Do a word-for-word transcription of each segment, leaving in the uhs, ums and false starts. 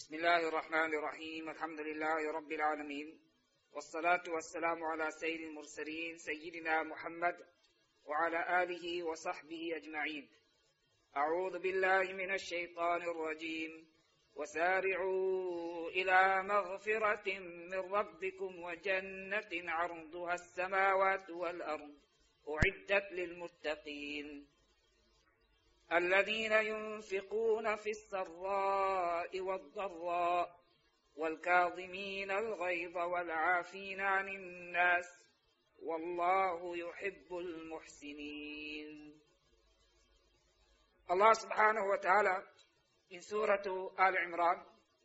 Bismillahirrahmanirrahim. Alhamdulillahi Rabbil Alameen. Wassalatu wassalamu ala Sayyidil Mursaleen, Sayyidina Muhammad wa ala alihi wa sahbihi ajma'een. A'udhu billahi minash shaitanir rajim. وسارعوا إلى مغفرة من ربكم وجنة عرضها السماوات والأرض أعدت للمتقين الذين ينفقون في السراء والضراء والكاظمين الغيظ والعافين عن الناس والله يحب المحسنين. Allah subhanahu wa ta'ala in Surah Al-Imran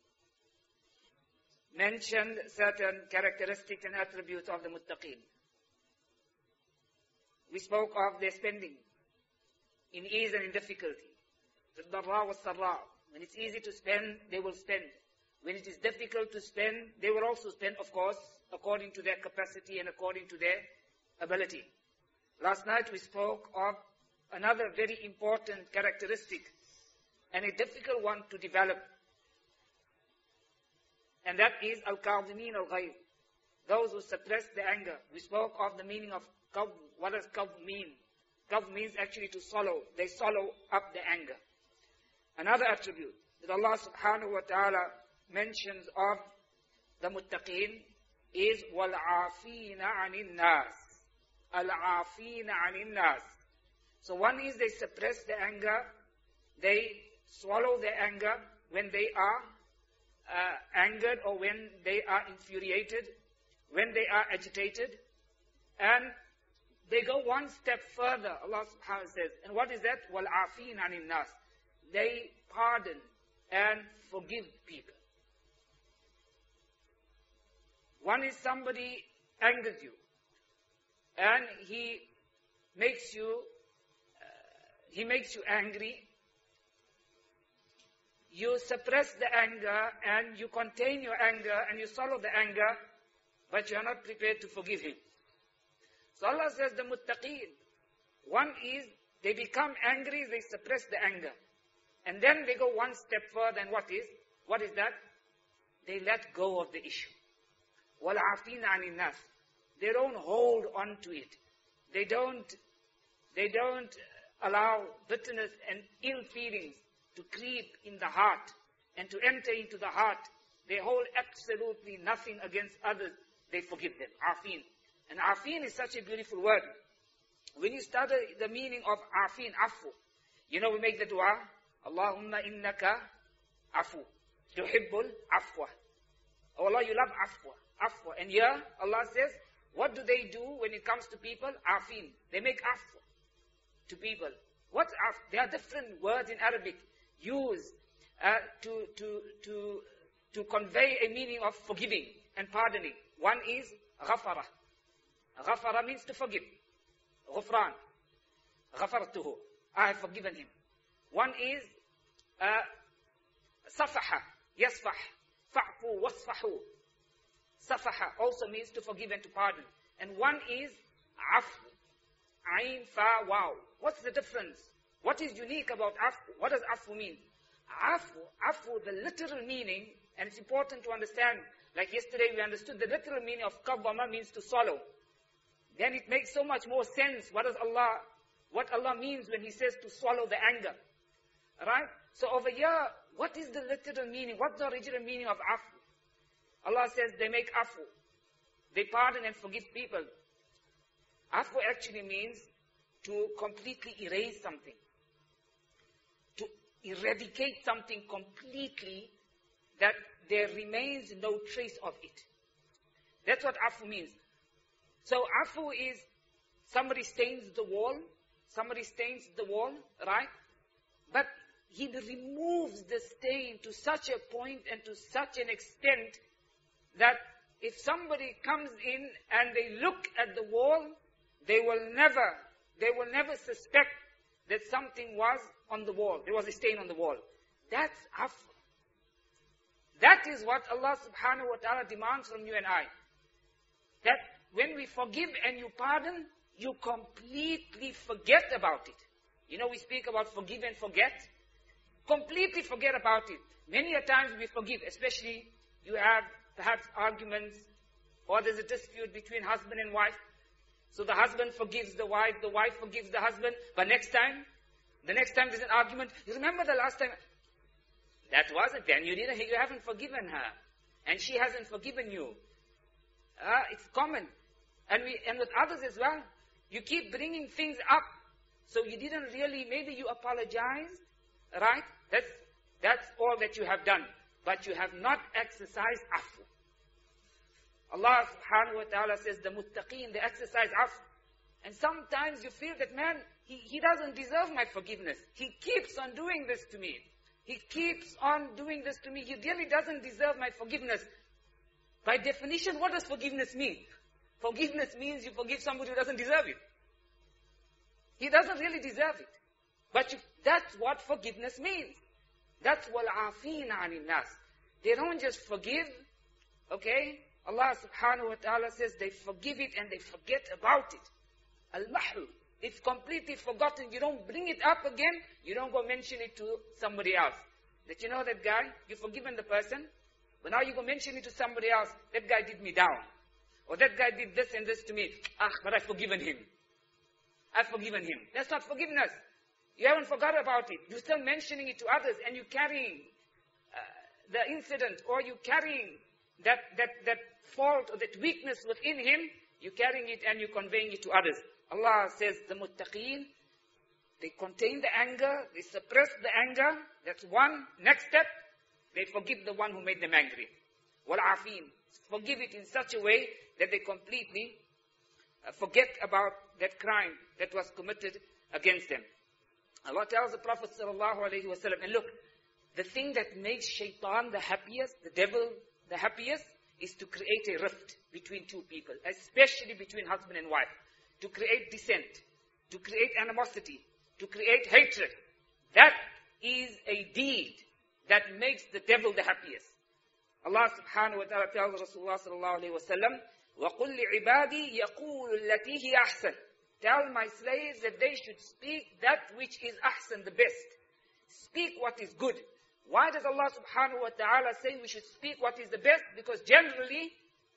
mentioned certain characteristics and attributes of the muttaqeen. We spoke of their spending in ease and in difficulty. Darra was sarra. When it's easy to spend, they will spend. When it is difficult to spend, they will also spend, of course, according to their capacity and according to their ability. Last night we spoke of another very important characteristic and a difficult one to develop. And that is al-kadhimin al-ghayz. Those who suppress the anger. We spoke of the meaning of kadh. What does kadh mean? Kadh means actually to swallow. They swallow up the anger. Another attribute that Allah subhanahu wa ta'ala mentions of the muttaqeen is wal-afina anin nas. Al-afina anin nas. So one is they suppress the anger. They swallow their anger when they are uh, angered or when they are infuriated, when they are agitated. And they go one step further, Allah subhanahu wa ta'ala says. And what is that? وَالْعَافِينَ عَنِ النَّاسِ. They pardon and forgive people. One is somebody angers you. And he makes you, uh, he makes you angry. You suppress the anger and you contain your anger and you swallow the anger, but you are not prepared to forgive him. So Allah says the muttaqeen, one is they become angry, they suppress the anger. And then they go one step further, and what is? What is that? They let go of the issue. وَالْعَافِينَ عَنِ النَّاسِ. They don't hold on to it. They don't, they don't allow bitterness and ill feelings to creep in the heart and to enter into the heart. They hold absolutely nothing against others. They forgive them. Afin. And afin is such a beautiful word. When you study the meaning of afin, afu, you know we make the dua, Allahumma innaka afu, tuhibbul afwa. Oh Allah, you love afwa, afwa. And here Allah says, what do they do when it comes to people? Afin. They make afwa to people. What's af? There are different words in Arabic used uh, to, to, to, to convey a meaning of forgiving and pardoning. One is ghafara. Ghafara means to forgive. Ghufran. Ghafartuhu. I have forgiven him. One is uh, safaha. Yasfah. Fa'fu wasfahu. Safaha also means to forgive and to pardon. And one is afu. Ain fa waw. What's the difference? What is unique about afu? What does afu mean? Afu, afu, the literal meaning, and it's important to understand, like yesterday we understood the literal meaning of kabbama means to swallow. Then it makes so much more sense what does Allah, what Allah means when He says to swallow the anger. Right? So over here, what is the literal meaning? What's the original meaning of afu? Allah says they make afu. They pardon and forgive people. Afu actually means to completely erase something. To eradicate something completely, that there remains no trace of it. That's what afu means. So afu is somebody stains the wall, somebody stains the wall, right? But he removes the stain to such a point and to such an extent that if somebody comes in and they look at the wall, they will never, they will never suspect that something was on the wall. There was a stain on the wall. That's afu. That is what Allah subhanahu wa ta'ala demands from you and I. That when we forgive and you pardon, you completely forget about it. You know, we speak about forgive and forget. Completely forget about it. Many a times we forgive, especially you have perhaps arguments or there's a dispute between husband and wife. So the husband forgives the wife, the wife forgives the husband, but next time, the next time there's an argument, you remember the last time? That wasn't then, you didn't, you haven't forgiven her. And she hasn't forgiven you. Uh, it's common. And we, and with others as well. You keep bringing things up. So you didn't really, maybe you apologized, right? That's, that's all that you have done. But you have not exercised afu. Allah subhanahu wa ta'ala says, the muttaqeen, they exercise afu. And sometimes you feel that, man, he, he doesn't deserve my forgiveness. He keeps on doing this to me. He keeps on doing this to me. He really doesn't deserve my forgiveness. By definition, what does forgiveness mean? Forgiveness means you forgive somebody who doesn't deserve it. He doesn't really deserve it. But you, that's what forgiveness means. That's وَالْعَافِينَ عَنِ النَّاسِ. They don't just forgive, okay? Allah subhanahu wa ta'ala says they forgive it and they forget about it. Al-Mahl. It's completely forgotten. You don't bring it up again. You don't go mention it to somebody else. That you know that guy, you've forgiven the person, but now you go mention it to somebody else. That guy did me down. Or that guy did this and this to me. Ah, but I've forgiven him. I've forgiven him. That's not forgiveness. You haven't forgot about it. You're still mentioning it to others and you're carrying uh, the incident or you're carrying that, that, that fault or that weakness within him. You're carrying it and you're conveying it to others. Allah says the muttaqeen, they contain the anger, they suppress the anger. That's one. Next step, they forgive the one who made them angry. Wal-afeen. Forgive it in such a way that they completely uh, forget about that crime that was committed against them. Allah tells the Prophet sallallahu alaihi wasallam, and look, the thing that makes shaitan the happiest, the devil the happiest, is to create a rift between two people, especially between husband and wife. To create dissent, to create animosity, to create hatred. That is a deed that makes the devil the happiest. Allah subhanahu wa ta'ala tells Rasulullah sallallahu alayhi wa sallam, وَقُلْ لِعِبَادِي يَقُولُ الَّتِي هِيَ أَحْسَنُ. Tell my slaves that they should speak that which is ahsan, the best. Speak what is good. Why does Allah subhanahu wa ta'ala say we should speak what is the best? Because generally,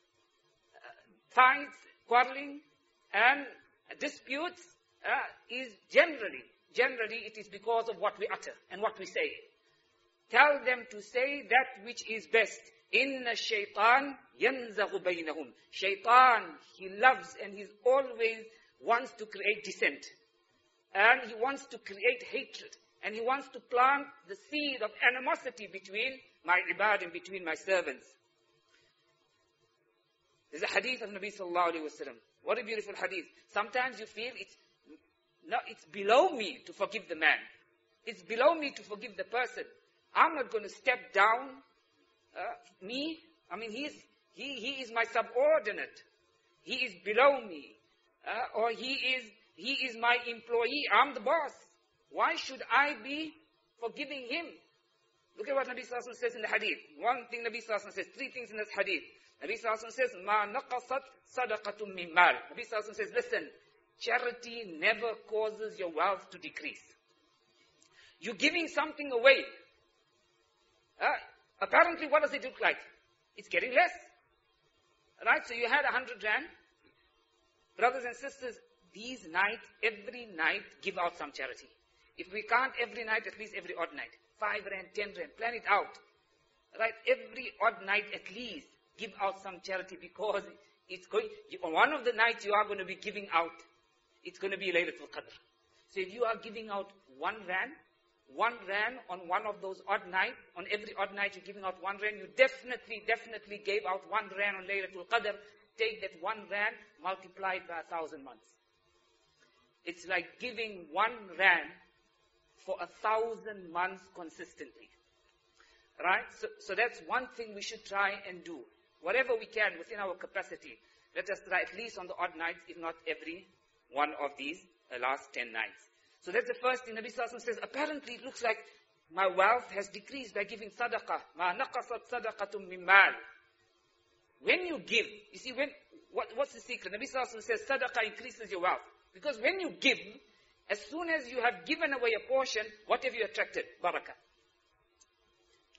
uh, fights, quarreling, and disputes uh, is generally, generally it is because of what we utter and what we say. Tell them to say that which is best. Inna shaitan yanzaghu baynahum. Shaitan, he loves and he always wants to create dissent. And he wants to create hatred. And he wants to plant the seed of animosity between my ibad and between my servants. There's a hadith of Nabi sallallahu alayhi wa sallam. What a beautiful hadith. Sometimes you feel it's, no, it's below me to forgive the man. It's below me to forgive the person. I'm not going to step down. Uh, me, I mean, he's, he, he is my subordinate. He is below me. Uh, or he is, he is my employee. I'm the boss. Why should I be forgiving him? Look at what Nabi sallallahu alayhi wa sallam says in the hadith. One thing Nabi sallallahu alayhi wa sallam says, three things in this hadith. Nabi sallallahu alayhi wa sallam says, مَا نَقَصَتْ صَدَقَةٌ مِّن مَالٍ. Nabi sallallahu alayhi wa sallam says, listen, charity never causes your wealth to decrease. You're giving something away. Uh, apparently, what does it look like? It's getting less. Right? So you had a hundred rand. Brothers and sisters, these nights, every night, give out some charity. If we can't every night, at least every odd night. Five rand, ten rand, plan it out. Right? Every odd night, at least, give out some charity because it's going, on one of the nights you are going to be giving out, it's going to be Laylatul Qadr. So if you are giving out one rand, one rand on one of those odd nights, on every odd night you're giving out one rand, you definitely, definitely gave out one rand on Laylatul Qadr. Take that one rand, multiply it by a thousand months. It's like giving one rand for a thousand months consistently. Right? So, so that's one thing we should try and do. Whatever we can within our capacity, let us try at least on the odd nights, if not every one of these uh, last ten nights. So that's the first thing. Nabi sallallahu alayhi wa sallam says, apparently it looks like my wealth has decreased by giving sadaqah. مَا نَقَصَتْ صَدَقَةٌ مِّن مَالٍ. When you give, you see, when what, what's the secret? Nabi sallallahu alayhi wa sallam says, sadaqah increases your wealth. Because when you give, as soon as you have given away a portion, what have you attracted? Barakah.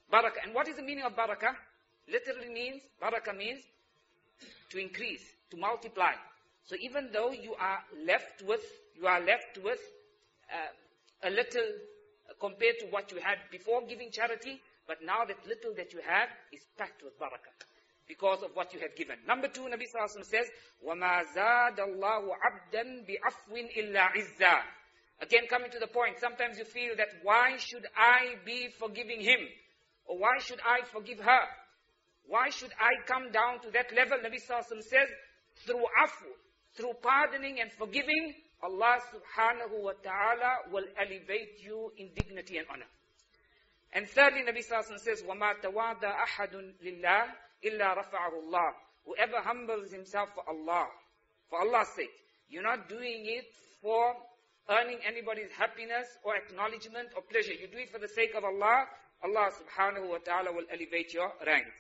Barakah. And what is the meaning of barakah? Literally means, barakah means to increase, to multiply. So even though you are left with, you are left with uh, a little uh, compared to what you had before giving charity, but now that little that you have is packed with barakah because of what you have given. Number two, Nabi Sallallahu Alaihi Wasallam says, وَمَا زَادَ اللَّهُ عَبْدًا بِعَفْوٍ إِلَّا عِزًّا. Again, coming to the point, sometimes you feel that why should I be forgiving him? Or why should I forgive her? Why should I come down to that level? Nabi Sallallahu Alaihi Wasallam says, through afu, through pardoning and forgiving, Allah subhanahu wa ta'ala will elevate you in dignity and honor. And thirdly, Nabi Sallallahu Alaihi Wasallam says, وَمَا تَوَاضَ أَحَدٌ لِلَّهِ إِلَّا رَفَعَهُ اللَّهُ. Whoever humbles himself for Allah, for Allah's sake, you're not doing it for earning anybody's happiness or acknowledgement or pleasure. You do it for the sake of Allah, Allah subhanahu wa ta'ala will elevate your ranks.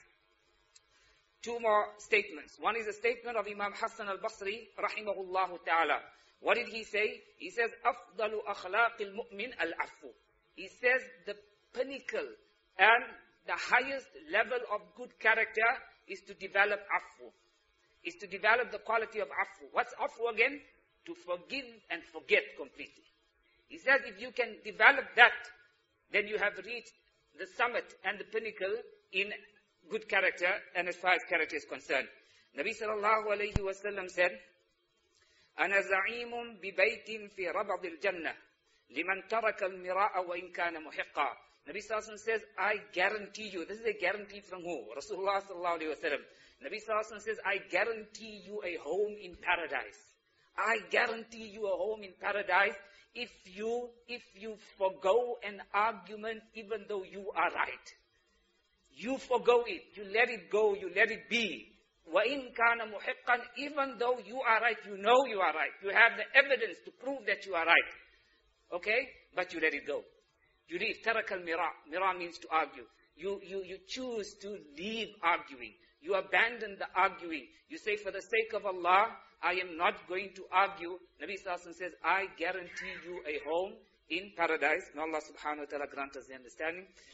Two more statements. One is a statement of Imam Hassan al-Basri, rahimahullah ta'ala. What did he say? He says, أَفْضَلُ أَخْلَاقِ الْمُؤْمِنِ الْعَفُّ. He says the pinnacle and the highest level of good character is to develop afu. Is to develop the quality of afu. What's afu again? To forgive and forget completely. He says if you can develop that, then you have reached the summit and the pinnacle in good character and as far as character is concerned. Nabi sallallahu alayhi wa sallam said, أَنَا زَعِيمٌ بِبَيْتٍ فِي رَبَضِ الْجَنَّةِ لِمَنْ تَرَكَ الْمِرَاءَ وَإِنْ كَانَ مُحِقًّا. Nabi sallallahu alayhi wa sallam says, I guarantee you. This is a guarantee from who? Rasulullah sallallahu alayhi wa sallam. Nabi sallallahu alayhi wa sallam says, I guarantee you a home in paradise. I guarantee you a home in paradise if you, if you forgo an argument even though you are right. You forgo it. You let it go. You let it be. وَإِن كَانَ مُحِقًّا. Even though you are right, you know you are right. You have the evidence to prove that you are right. Okay? But you let it go. You leave. تَرَكَ الْمِرَاء. Mira means to argue. You, you, you choose to leave arguing. You abandon the arguing. You say, for the sake of Allah, I am not going to argue. Nabi Sallallahu Alaihi Wasallam says, I guarantee you a home in paradise. May Allah subhanahu wa ta'ala grant us the understanding.